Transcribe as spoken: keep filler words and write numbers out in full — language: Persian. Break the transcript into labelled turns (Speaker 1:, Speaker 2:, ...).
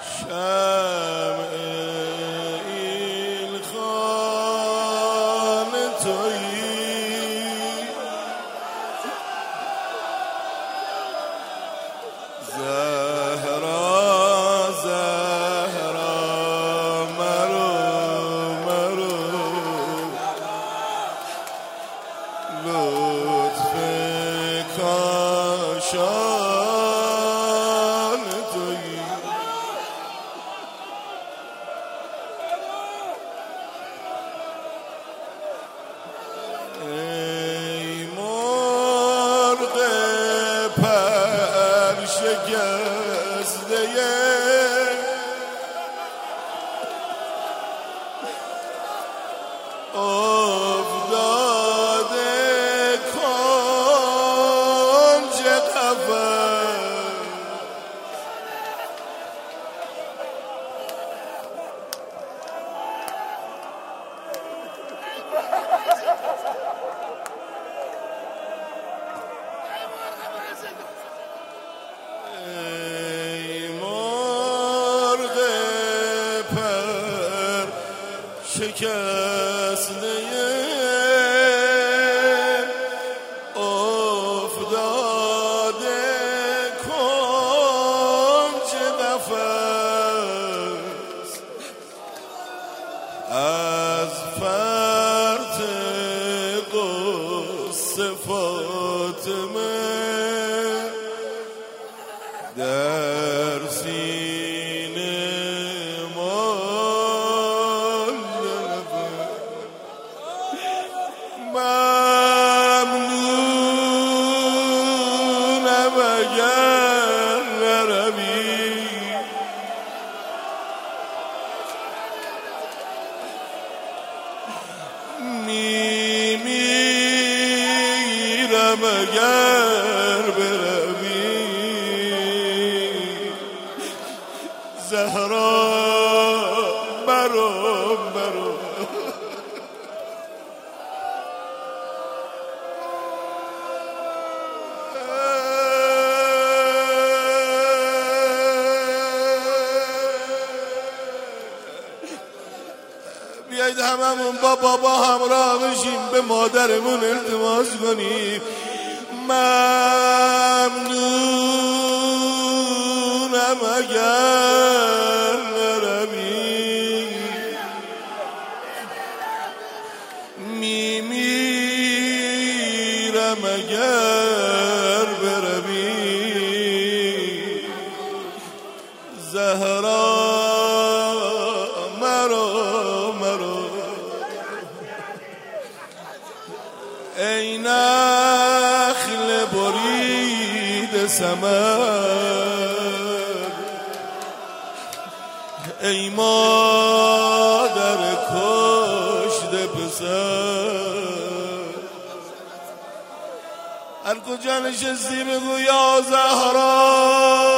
Speaker 1: شمع این خانه تویی، زهرا زهرا مرو مرو، لطف کاشان تویی. ای مرغ پر شکسته افتاده کنج قفس، ای مرغ پر شکسته افتاده کنج قفس، از فرط غصه فاطمه در سینه مال ممنونم اگر نروی، میمیرم اگر بروی، زهرا برو برو. بیایید هممون با بابا همراه بشیم، به مادرمون التماس کنیم. ممنونم اگر نروی، میمیرم اگر بروی، زهرا مرو مرو. ای نخل برید ثمر، ای مادر کشته پسر، هر کجا نشستی بگو یا زهرا